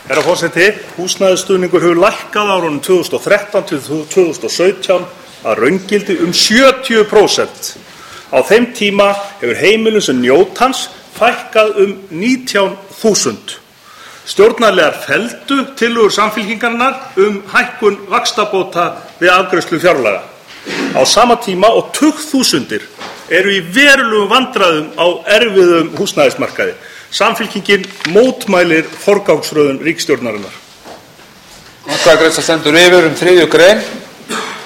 Herra forseti, húsnæðisstuðningur hefur lækkað á árunum 2013 til 2017 að raungildi 70%. Á þeim tíma hefur heimilum sem njóta hans fækkað 19.000. Stjórnarliðar felldu tillögur Samfylkingarinnar hækkun vaxtabóta við afgreiðslu fjárlaga. Á sama tíma og tugþúsundir eru í verulegum vandræðum á erfiðum húsnæðismarkaði. Samfylkingin mótmælir forgangsröðun ríkisstjórnarinnar. Atkvæðagreiðsla stendur yfir 3. grein.